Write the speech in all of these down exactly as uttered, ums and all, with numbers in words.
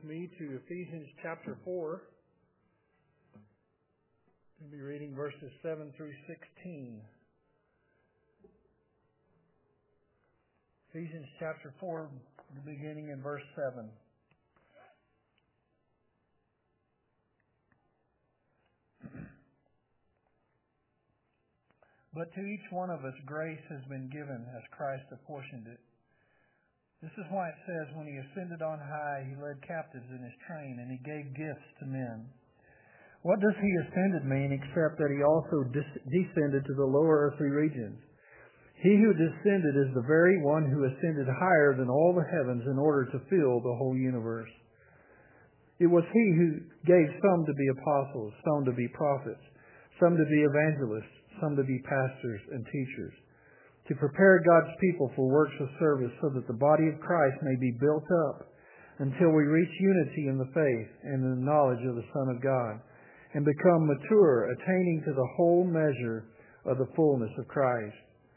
me to Ephesians chapter four. We'll be reading verses seven through sixteen. Ephesians chapter four, beginning in verse seven. But to each one of us grace has been given as Christ apportioned it. This is why it says, when he ascended on high, he led captives in his train, and he gave gifts to men. What does he ascended mean except that he also dis- descended to the lower earthly regions? He who descended is the very one who ascended higher than all the heavens in order to fill the whole universe. It was he who gave some to be apostles, some to be prophets, some to be evangelists, some to be pastors and teachers, to prepare God's people for works of service so that the body of Christ may be built up until we reach unity in the faith and in the knowledge of the Son of God and become mature, attaining to the whole measure of the fullness of Christ.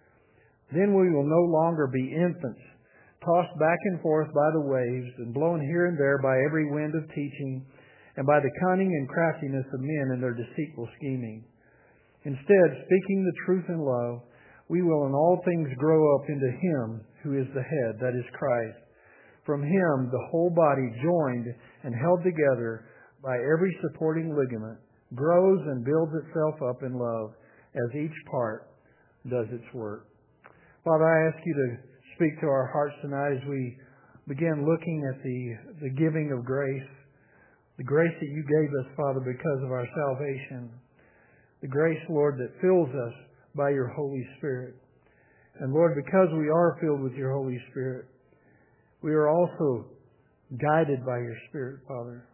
Then we will no longer be infants, tossed back and forth by the waves and blown here and there by every wind of teaching and by the cunning and craftiness of men and their deceitful scheming. Instead, speaking the truth in love, we will in all things grow up into Him who is the head, that is Christ. From Him, the whole body, joined and held together by every supporting ligament, grows and builds itself up in love as each part does its work. Father, I ask you to speak to our hearts tonight as we begin looking at the, the giving of grace, the grace that you gave us, Father, because of our salvation. The grace, Lord, that fills us by your Holy Spirit. And Lord, because we are filled with your Holy Spirit, we are also guided by your Spirit, Father.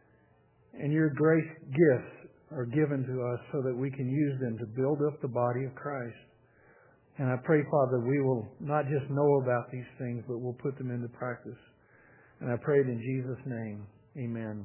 And your grace gifts are given to us so that we can use them to build up the body of Christ. And I pray, Father, we will not just know about these things, but we'll put them into practice. And I pray it in Jesus' name. Amen.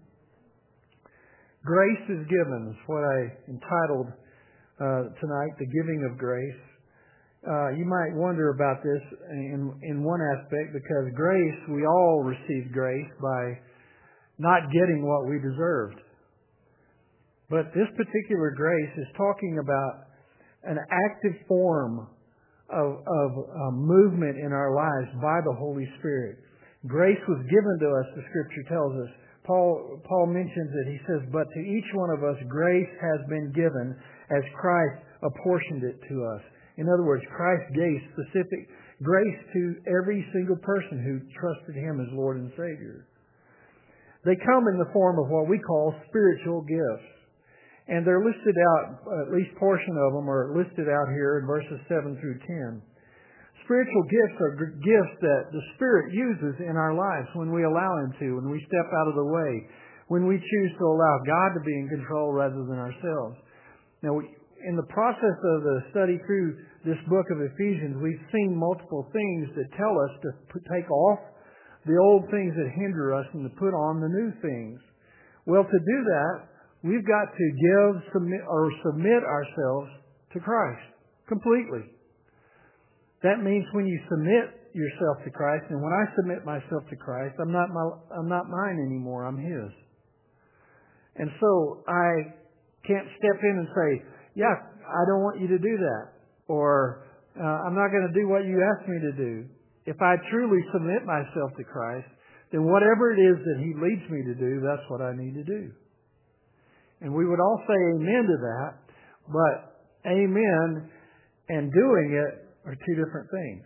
Grace is given. It's what I entitled uh, tonight, The Giving of Grace. Uh, you might wonder about this in, in one aspect, because grace, we all receive grace by not getting what we deserved. But this particular grace is talking about an active form of, of uh, movement in our lives by the Holy Spirit. Grace was given to us, the Scripture tells us. Paul, Paul mentions it. He says, but to each one of us grace has been given as Christ apportioned it to us. In other words, Christ gave specific grace to every single person who trusted Him as Lord and Savior. They come in the form of what we call spiritual gifts. And they're listed out, at least a portion of them are listed out here in verses seven through ten. Spiritual gifts are gifts that the Spirit uses in our lives when we allow Him to, when we step out of the way, when we choose to allow God to be in control rather than ourselves. Now, in the process of the study through this book of Ephesians, we've seen multiple things that tell us to take off the old things that hinder us and to put on the new things. Well, to do that, we've got to give submit, or submit ourselves to Christ completely. That means when you submit yourself to Christ, and when I submit myself to Christ, I'm not my, I'm not mine anymore. I'm His. And so I can't step in and say, "Yeah, I don't want you to do that," or uh, "I'm not going to do what you asked me to do." If I truly submit myself to Christ, then whatever it is that He leads me to do, that's what I need to do. And we would all say amen to that, but amen and doing it are two different things.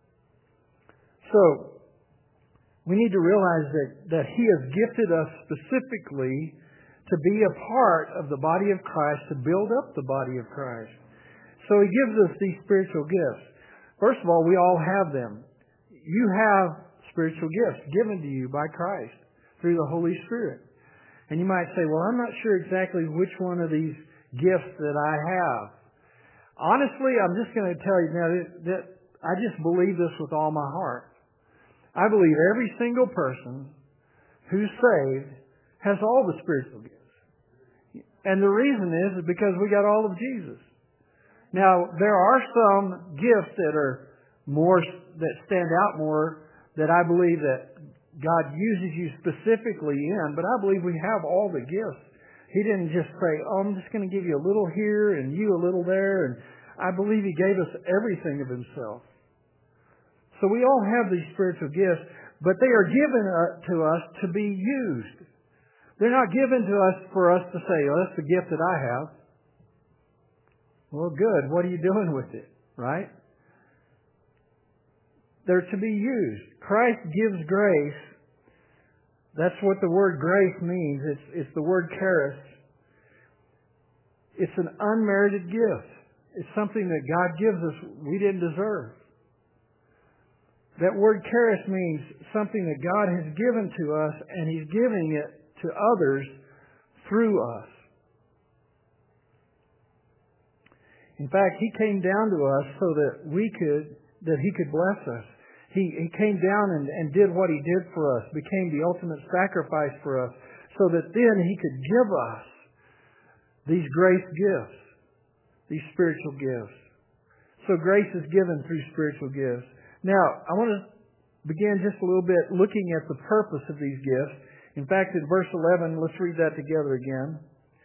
So, we need to realize that, that He has gifted us specifically to be a part of the body of Christ, to build up the body of Christ. So He gives us these spiritual gifts. First of all, we all have them. You have spiritual gifts given to you by Christ through the Holy Spirit. And you might say, well, I'm not sure exactly which one of these gifts that I have. Honestly, I'm just going to tell you now that, that I just believe this with all my heart. I believe every single person who's saved has all the spiritual gifts. And the reason is, is because we got all of Jesus. Now, there are some gifts that are more, that stand out more, that I believe that God uses you specifically in, but I believe we have all the gifts. He didn't just say, oh, I'm just going to give you a little here and you a little there. And I believe He gave us everything of Himself. So we all have these spiritual gifts, but they are given to us to be used. They're not given to us for us to say, oh, that's the gift that I have. Well, good. What are you doing with it? Right? They're to be used. Christ gives grace. That's what the word grace means. It's, it's the word charis. It's an unmerited gift. It's something that God gives us we didn't deserve. That word charis means something that God has given to us, and He's giving it to others through us. In fact, He came down to us so that we could, that He could bless us. He, he came down and, and did what He did for us, became the ultimate sacrifice for us, so that then He could give us these grace gifts, these spiritual gifts. So grace is given through spiritual gifts. Now, I want to begin just a little bit looking at the purpose of these gifts. In fact, in verse eleven, let's read that together again.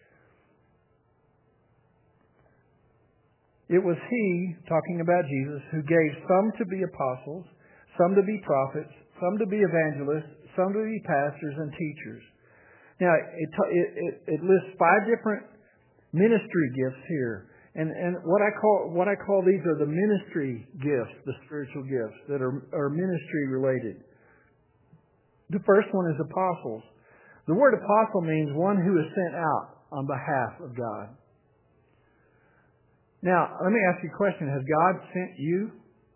It was He, talking about Jesus, who gave some to be apostles, some to be prophets, some to be evangelists, some to be pastors and teachers. Now, it, it, it lists five different ministry gifts here. And, and what I call what I call these are the ministry gifts, the spiritual gifts that are, are ministry related. The first one is apostles. The word apostle means one who is sent out on behalf of God. Now, let me ask you a question. Has God sent you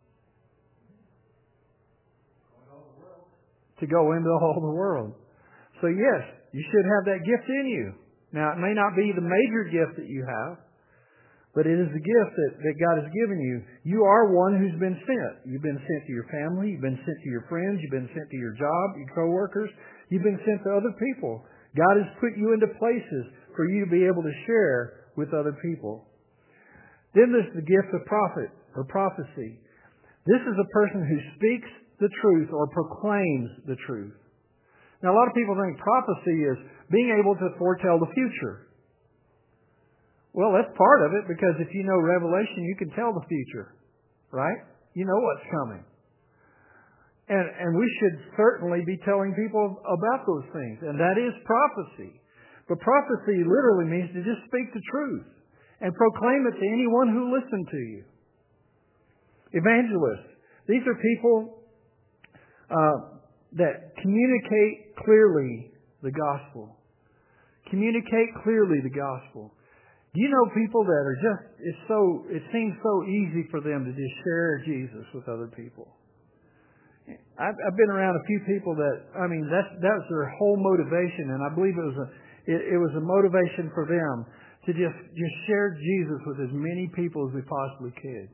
to go into all the world? So yes, you should have that gift in you. Now, it may not be the major gift that you have, but it is the gift that, that God has given you. You are one who's been sent. You've been sent to your family. You've been sent to your friends. You've been sent to your job, your coworkers. You've been sent to other people. God has put you into places for you to be able to share with other people. Then there's the gift of prophet or prophecy. This is a person who speaks the truth or proclaims the truth. Now, a lot of people think prophecy is being able to foretell the future. Well, that's part of it, because if you know Revelation, you can tell the future, right? You know what's coming. And, and we should certainly be telling people about those things, and that is prophecy. But prophecy literally means to just speak the truth and proclaim it to anyone who listens to you. Evangelists. These are people uh, that communicate clearly the gospel. Communicate clearly the gospel. Do you know people that are just, it's so, it seems so easy for them to just share Jesus with other people. I've, I've been around a few people that, I mean, that's, that's their whole motivation, and I believe it was a, it, it was a motivation for them to just, just share Jesus with as many people as we possibly could.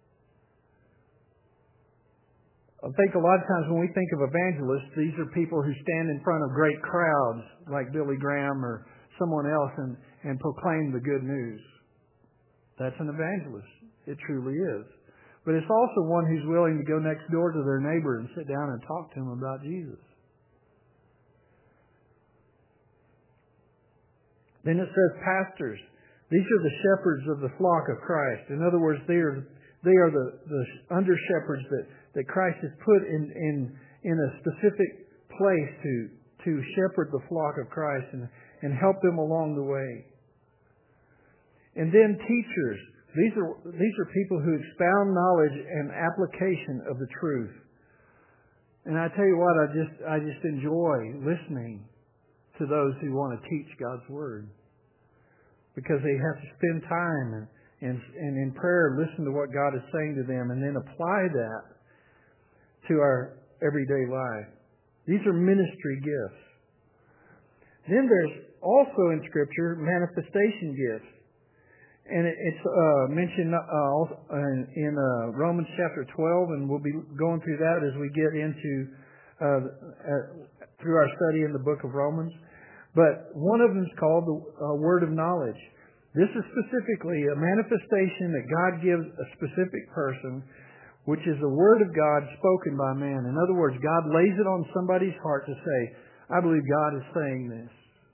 I think a lot of times when we think of evangelists, these are people who stand in front of great crowds like Billy Graham or someone else and, and proclaim the good news. That's an evangelist. It truly is. But it's also one who's willing to go next door to their neighbor and sit down and talk to him about Jesus. Then it says pastors. These are the shepherds of the flock of Christ. In other words, they are they are the, the under shepherds that, that Christ has put in, in in a specific place to to shepherd the flock of Christ and, and help them along the way. And then teachers. These are these are people who expound knowledge and application of the truth. And I tell you what, I just I just enjoy listening to those who want to teach God's Word, because they have to spend time and, and, and in prayer listen to what God is saying to them and then apply that to our everyday life. These are ministry gifts. Then there's also in Scripture manifestation gifts. And it's uh, mentioned uh, in uh, Romans chapter twelve, and we'll be going through that as we get into uh, uh, through our study in the book of Romans. But one of them is called the uh, word of knowledge. This is specifically a manifestation that God gives a specific person which is the Word of God spoken by man. In other words, God lays it on somebody's heart to say, I believe God is saying this.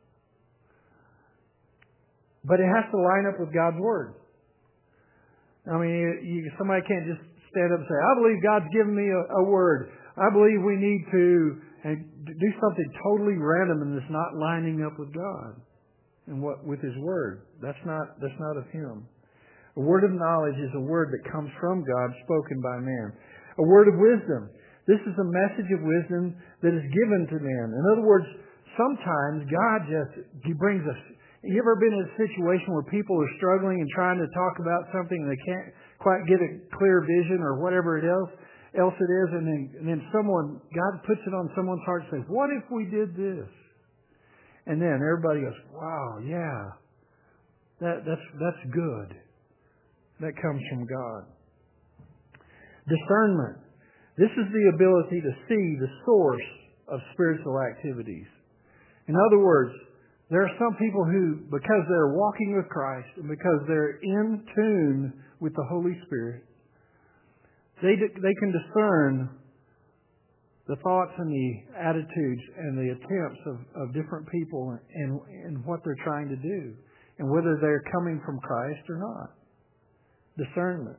But it has to line up with God's Word. I mean, you, somebody can't just stand up and say, I believe God's given me a, a word. I believe we need to and do something totally random and it's not lining up with God and what with His Word. That's not that's not of Him. A word of knowledge is a word that comes from God, spoken by man. A word of wisdom. This is a message of wisdom that is given to man. In other words, sometimes God just He brings us. You ever been in a situation where people are struggling and trying to talk about something and they can't quite get a clear vision or whatever it else else it is, and then, and then someone, God puts it on someone's heart and says, what if we did this? And then everybody goes, wow, yeah, that, that's, that's good. That comes from God. Discernment. This is the ability to see the source of spiritual activities. In other words, there are some people who, because they're walking with Christ and because they're in tune with the Holy Spirit, they they can discern the thoughts and the attitudes and the attempts of, of different people and, and what they're trying to do and whether they're coming from Christ or not. Discernment.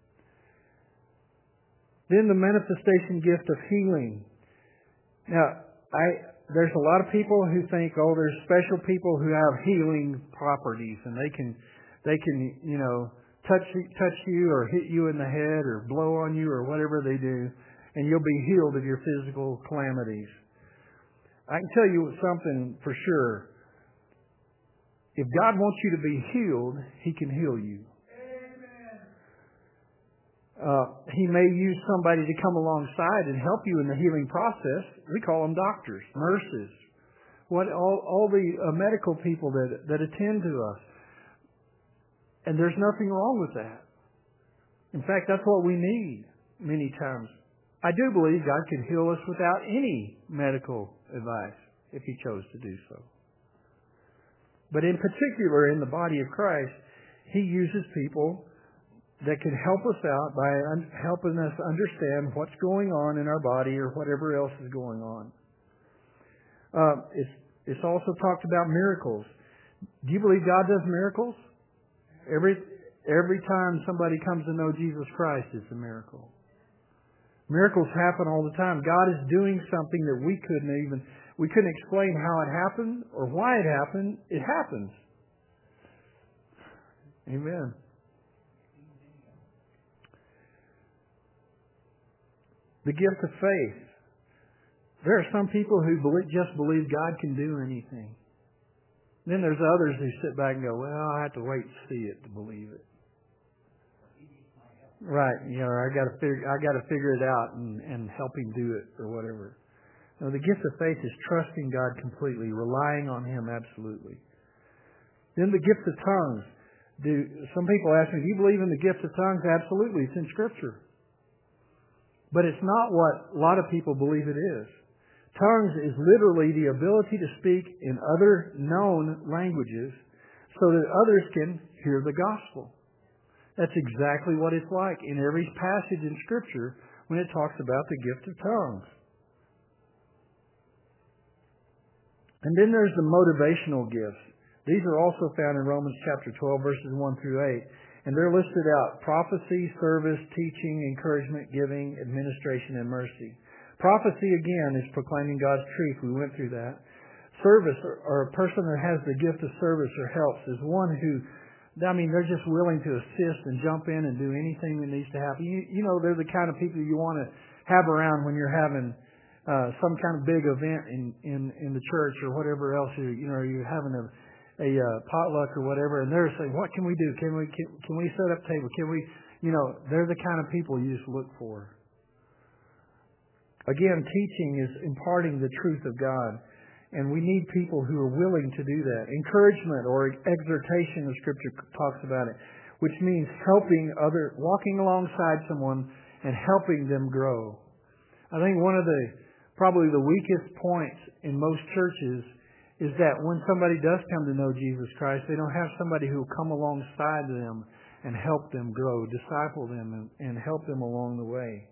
Then the manifestation gift of healing. Now, I... There's a lot of people who think, oh, there's special people who have healing properties, and they can, they can, you know, touch touch you or hit you in the head or blow on you or whatever they do, and you'll be healed of your physical calamities. I can tell you something for sure. If God wants you to be healed, He can heal you. Uh, he may use somebody to come alongside and help you in the healing process. We call them doctors, nurses, what all, all the uh, medical people that that attend to us. And there's nothing wrong with that. In fact, that's what we need many times. I do believe God can heal us without any medical advice if He chose to do so. But in particular, in the body of Christ, He uses people that can help us out by un- helping us understand what's going on in our body or whatever else is going on. Uh, it's, it's also talked about miracles. Do you believe God does miracles? Every, every time somebody comes to know Jesus Christ, it's a miracle. Miracles happen all the time. God is doing something that we couldn't even, we couldn't explain how it happened or why it happened. It happens. Amen. The gift of faith. There are some people who believe, just believe God can do anything. Then there's others who sit back and go, well, I have to wait to see it to believe it. Right, you know, I got to figure, I got to figure it out and, and help Him do it or whatever. No, the gift of faith is trusting God completely, relying on Him absolutely. Then the gift of tongues. Do some people ask me, do you believe in the gift of tongues? Absolutely, it's in Scripture. But it's not what a lot of people believe it is. Tongues is literally the ability to speak in other known languages so that others can hear the gospel. That's exactly what it's like in every passage in Scripture when it talks about the gift of tongues. And then there's the motivational gifts. These are also found in Romans chapter twelve, verses one through eight. And they're listed out: prophecy, service, teaching, encouragement, giving, administration, and mercy. Prophecy, again, is proclaiming God's truth. We went through that. Service, or, or a person that has the gift of service or helps, is one who, I mean, they're just willing to assist and jump in and do anything that needs to happen. You, you know, they're the kind of people you want to have around when you're having uh, some kind of big event in, in, in the church or whatever else. You, you know, you're having a a uh, potluck or whatever, and they're saying, what can we do? Can we can, can we set up table? Can we, you know, they're the kind of people you just look for. Again, teaching is imparting the truth of God, and we need people who are willing to do that. Encouragement or exhortation, the Scripture talks about it, which means helping other, walking alongside someone and helping them grow. I think one of the, probably the weakest points in most churches is that when somebody does come to know Jesus Christ, they don't have somebody who will come alongside them and help them grow, disciple them, and, and help them along the way.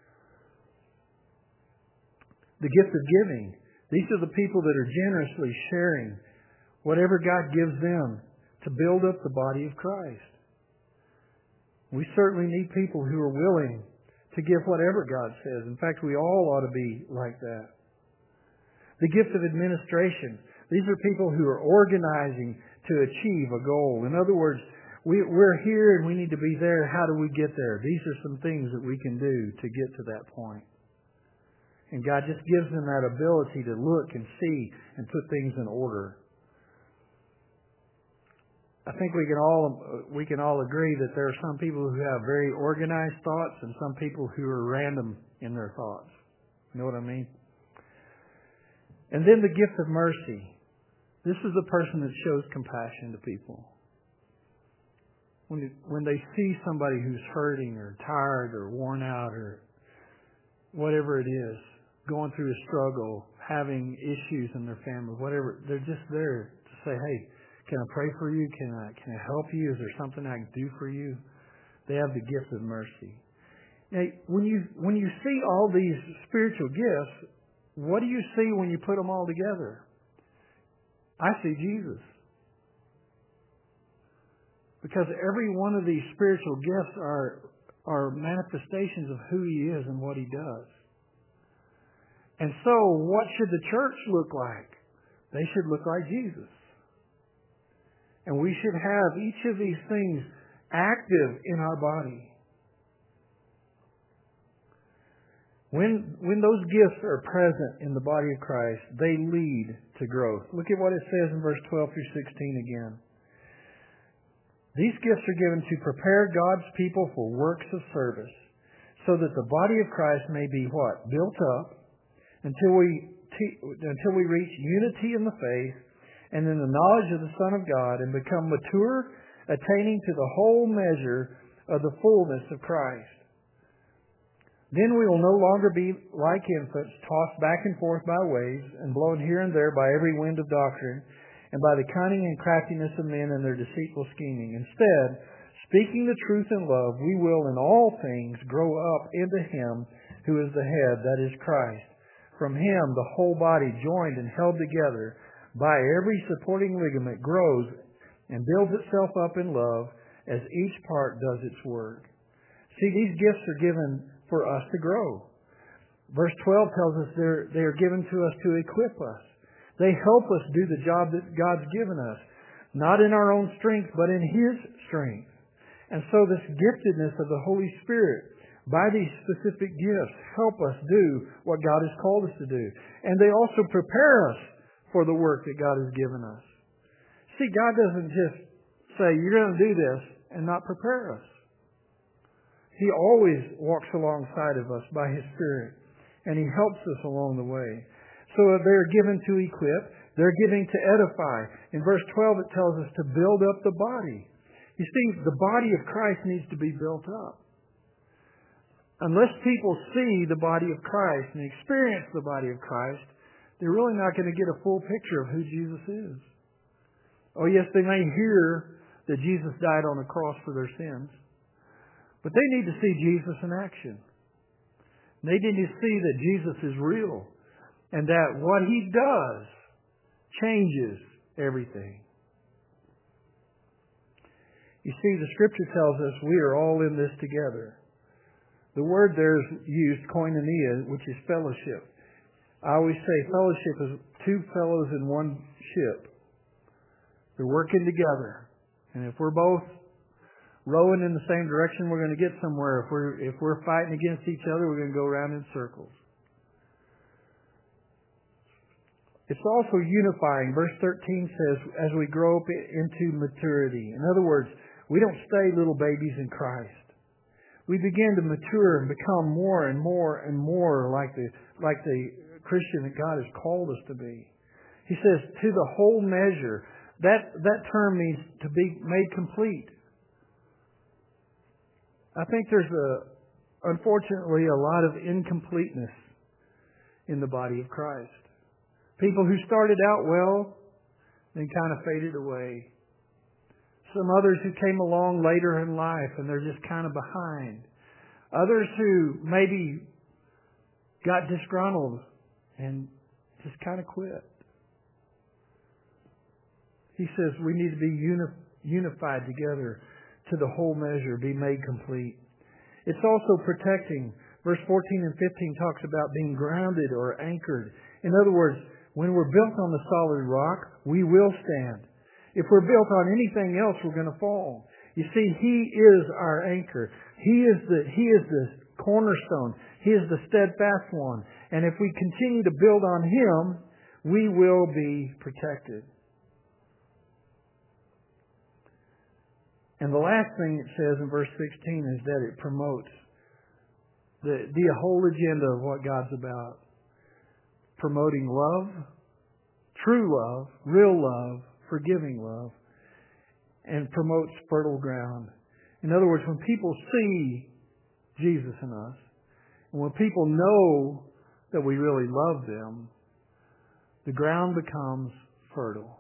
The gift of giving. These are the people that are generously sharing whatever God gives them to build up the body of Christ. We certainly need people who are willing to give whatever God says. In fact, we all ought to be like that. The gift of administration. These are people who are organizing to achieve a goal. In other words, we, we're here and we need to be there. How do we get there? These are some things that we can do to get to that point. And God just gives them that ability to look and see and put things in order. I think we can all we can all agree that there are some people who have very organized thoughts and some people who are random in their thoughts. You know what I mean? And then the gift of mercy. This is the person that shows compassion to people. When it, when they see somebody who's hurting or tired or worn out or whatever it is, going through a struggle, having issues in their family, whatever, they're just there to say, hey, can I pray for you? Can I can I help you? Is there something I can do for you? They have the gift of mercy. Now, when you when you see all these spiritual gifts, what do you see when you put them all together? I see Jesus. Because every one of these spiritual gifts are are manifestations of who He is and what He does. And so, what should the church look like? They should look like Jesus. And we should have each of these things active in our body. When, when those gifts are present in the body of Christ, they lead to growth. Look at what it says in verse twelve through sixteen again. These gifts are given to prepare God's people for works of service, so that the body of Christ may be what? Built up until we te- until we reach unity in the faith and in the knowledge of the Son of God and become mature, attaining to the whole measure of the fullness of Christ. Then we will no longer be like infants, tossed back and forth by waves and blown here and there by every wind of doctrine and by the cunning and craftiness of men and their deceitful scheming. Instead, speaking the truth in love, we will in all things grow up into Him who is the head, that is Christ. From Him the whole body, joined and held together by every supporting ligament, grows and builds itself up in love as each part does its work. See, these gifts are given for us to grow. Verse twelve tells us they're, they are given to us to equip us. They help us do the job that God's given us, not in our own strength, but in His strength. And so this giftedness of the Holy Spirit, by these specific gifts, help us do what God has called us to do. And they also prepare us for the work that God has given us. See, God doesn't just say, you're going to do this, and not prepare us. He always walks alongside of us by His Spirit, and He helps us along the way. So they're given to equip, they're given to edify. In verse twelve it tells us to build up the body. You see, the body of Christ needs to be built up. Unless people see the body of Christ and experience the body of Christ, they're really not going to get a full picture of who Jesus is. Oh yes, they may hear that Jesus died on the cross for their sins, but they need to see Jesus in action. They need to see that Jesus is real and that what He does changes everything. You see, the Scripture tells us we are all in this together. The word there is used, koinonia, which is fellowship. I always say fellowship is two fellows in one ship. They're working together. And if we're both rowing in the same direction, we're going to get somewhere. If we're, if we're fighting against each other, we're going to go around in circles. It's also unifying. Verse thirteen says, as we grow up into maturity. In other words, we don't stay little babies in Christ. We begin to mature and become more and more and more like the like the Christian that God has called us to be. He says, to the whole measure. That that term means to be made complete. I think there's a unfortunately a lot of incompleteness in the body of Christ. People who started out well, then kind of faded away. Some others who came along later in life and they're just kind of behind. Others who maybe got disgruntled and just kind of quit. He says we need to be uni- unified together to the whole measure, be made complete. It's also protecting. Verse fourteen and fifteen talks about being grounded or anchored. In other words, when we're built on the solid rock, we will stand. If we're built on anything else, we're going to fall. You see, He is our anchor. He is the He is the cornerstone. He is the steadfast one. And if we continue to build on Him, we will be protected. And the last thing it says in verse sixteen is that it promotes the, the whole agenda of what God's about. Promoting love, true love, real love, forgiving love, and promotes fertile ground. In other words, when people see Jesus in us, and when people know that we really love them, the ground becomes fertile.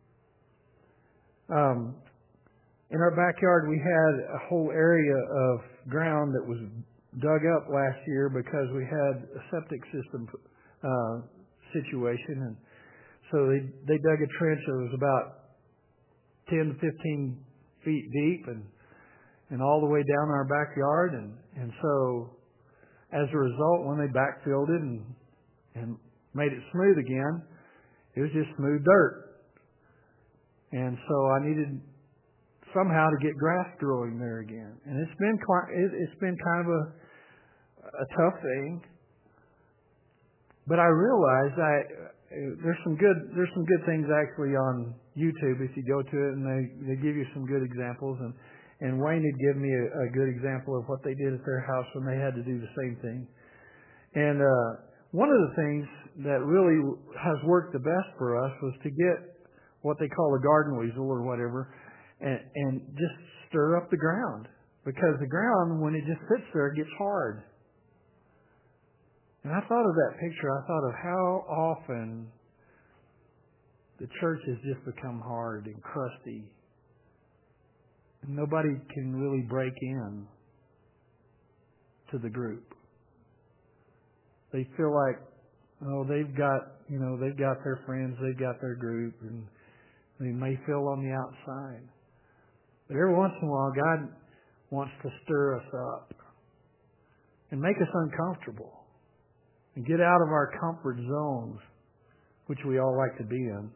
Um, in our backyard, we had a whole area of ground that was dug up last year because we had a septic system uh, situation, and so they they dug a trench that was about ten to fifteen feet deep and and all the way down our backyard, and and so as a result, when they backfilled it and and made it smooth again, it was just smooth dirt. And so I needed somehow to get grass growing there again, and it's been quite, it, it's been kind of a a tough thing. But I realized I there's some good there's some good things actually on YouTube if you go to it, and they, they give you some good examples. And, and Wayne had given me a, a good example of what they did at their house when they had to do the same thing. And uh, one of the things that really has worked the best for us was to get what they call a garden weasel or whatever, and, and just stir up the ground. Because the ground, when it just sits there, it gets hard. And I thought of that picture. I thought of how often the church has just become hard and crusty. And nobody can really break in to the group. They feel like, oh, they've got, you know, they've got their friends, they've got their group, and they may feel on the outside. But every once in a while, God wants to stir us up and make us uncomfortable and get out of our comfort zones, which we all like to be in.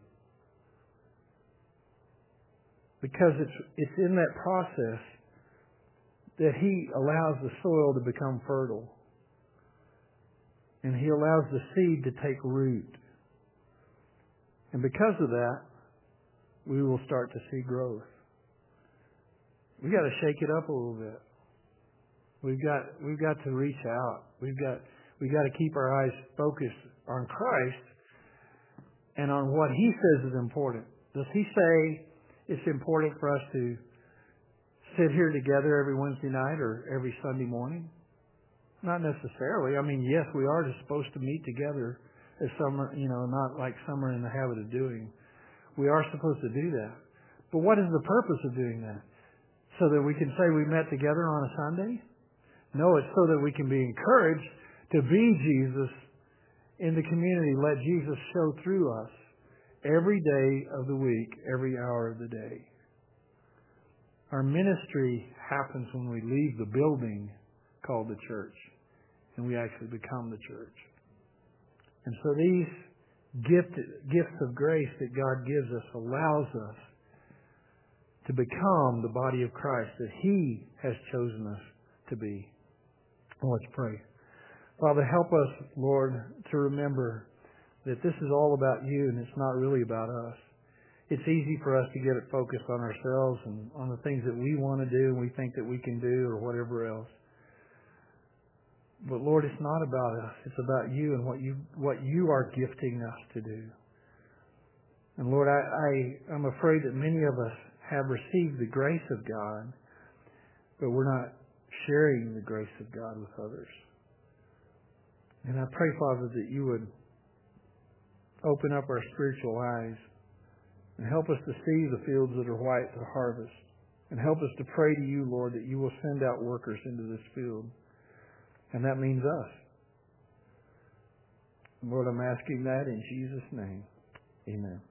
Because it's it's in that process that He allows the soil to become fertile. And He allows the seed to take root. And because of that, we will start to see growth. We've got to shake it up a little bit. We've got we've got to reach out. We've got we've got to keep our eyes focused on Christ and on what He says is important. Does He say it's important for us to sit here together every Wednesday night or every Sunday morning? Not necessarily. I mean, yes, we are supposed to meet together as some are, you know, not like some are in the habit of doing. We are supposed to do that. But what is the purpose of doing that? So that we can say we met together on a Sunday? No, it's so that we can be encouraged to be Jesus in the community. Let Jesus show through us every day of the week, every hour of the day. Our ministry happens when we leave the building called the church and we actually become the church. And so these gift, gifts of grace that God gives us allows us to become the body of Christ that He has chosen us to be. Let's pray. Father, help us, Lord, to remember that this is all about You and it's not really about us. It's easy for us to get it focused on ourselves and on the things that we want to do and we think that we can do or whatever else. But Lord, it's not about us. It's about You and what You what You are gifting us to do. And Lord, I, I, I'm afraid that many of us have received the grace of God, but we're not sharing the grace of God with others. And I pray, Father, that You would open up our spiritual eyes And help us to see the fields that are white to harvest. And help us to pray to you, Lord, that you will send out workers into this field. And that means us. Lord, I'm asking that in Jesus' name. Amen.